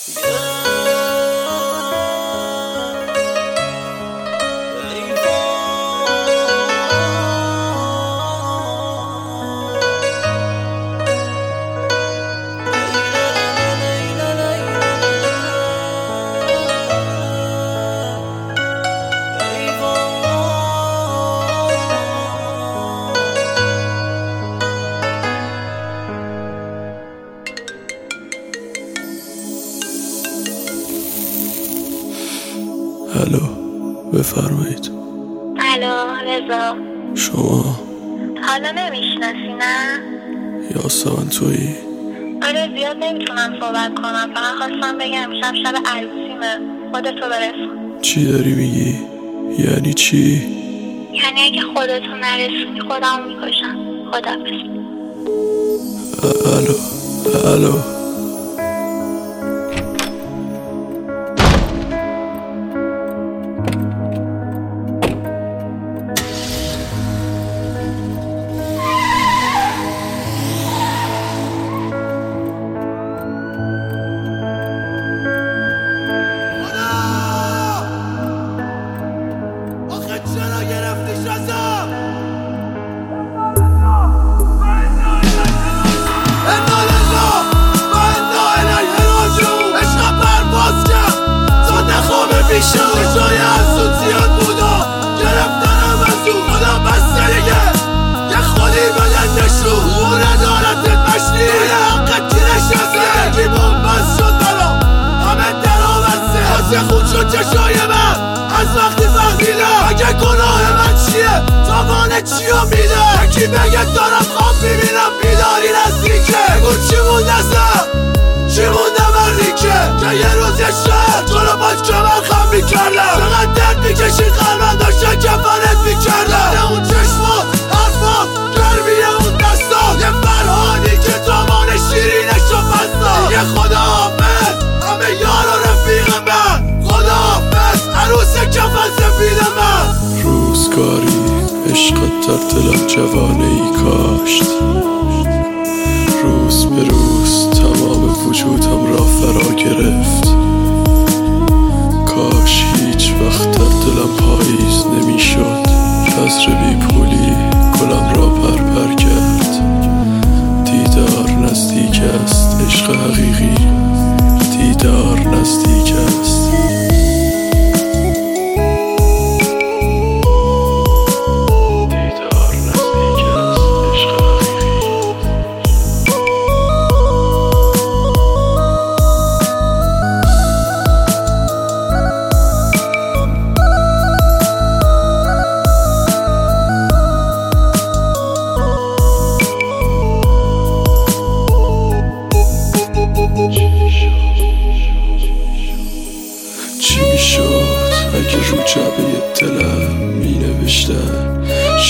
الو بفرمایید. الو رضا، شما حالا نمیشناسی نه؟ یاسمن تویی؟ آره زیاد نمیتونم صحبت کنم، فقط خواستم بگم شب عروسیمه، خودتو برسون. چی داری میگی؟ یعنی چی؟ یعنی اگه خودتو نرسونی خودمو میکشم. خداحافظ. الو بیشتر جای ازود زیاد بودا گرفتنم از اون خدا بسته دیگه یه خودی بدن نشون اون ندارتت مشنی توی حقت کی نشسته بگی بومبست شد برا همه درا بسته حاضر خود شد چشای من از وقتی فهمیدم اگه گناه من چیه تاوانه چیو میده یکی بگه دارم خواب میبینم بیداری نزدیکه بگو چی مونده سر چی مونده من ریکه که یه روز یه شهر تو رو باز کمر خم میکردم چقدر درد میکشی قلبم داشته کفنت میکردم اون چشمات حرفات گرمیه اون دستات یه فرهادی که تامان شیرینشو بستم دیگه خداحافظ همه یار و رفیق من خداحافظ عروس کفن سفید من روزگاری عشقت در دلم جوانه ای کاشت روز به روز تمام وجودم را فرا گرفت کاش هیچ وقت در دلم پاییز نمیشد بذر بی پولی گلم را پر کرد دیدار نزدیک است عشق حقیقی دیدار نزدیک است اگه رو جبه دلم می نوشتن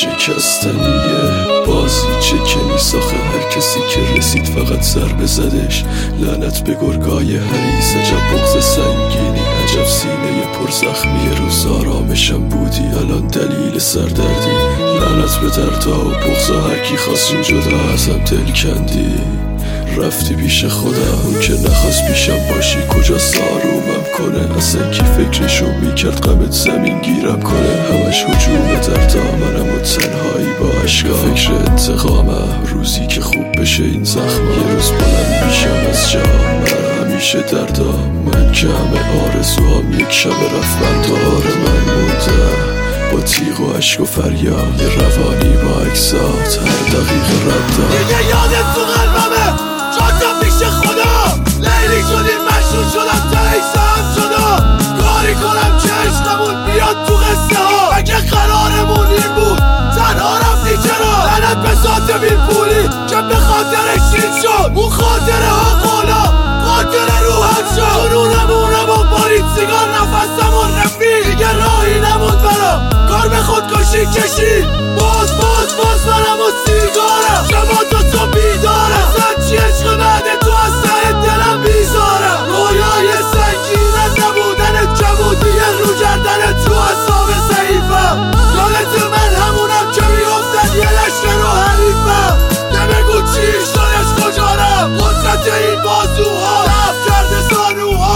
شکستنیه بازی چکنی ساخه هر کسی که رسید فقط ضربه زدش لعنت به گرگای حریص عجب بغض سنگینی عجب سینه پر زخمی روز آرامشم بودی الان دلیل سردردی لعنت به دردا و بغضا هرکی خواست این جدا ازم دل کندی رفتی پیش خودم اون که نخواست پیشم باشی کجاست آرومم کنه اصلا کی فکرشو میکرد غمت زمین گیرم کنه همش هجوم دردا منم و تنهایی با عشقا فکر انتقامم روزی که خوب بشه این زخم یه روز بلند میشم از جا من همیشه دردا من که همه آرزوام یک شب رفت دار من مونده با تیغ و عشق و فریاد روانی با اکسات هر دقیقه ردم دیگه یادت تو قلبمه جاتم پیش خدا لیلی شدیم مشروع شدم تایسم شدم کاری کنم که عشقمون بیاد تو قصه ها اگه قرارمون این بود تنها رفتی چرا لعنت به ذات بی پولی که به خاطر شید شد اون خاطره ها قولا خاطره روحم شد جنونمونم و بارید سیگار نفسمون رفی دیگه راهی نموند برام کار به خودکشی کشید باز منم و سیگارم شما تو بیدارم اصلا چی عشق بعد تو از ته دلم بیزارم رویای سنگینت نبودن جمودی رو کردن تو اصاب ضعیفم یادت من همونم که میگفتن یه لشکر رو حریفم نبگو چی شدش کجارم قدرت این بازوها رفت کرده زانوها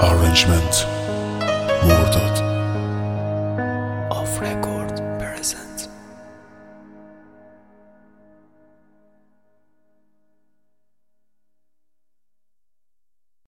Arrangement مرداد.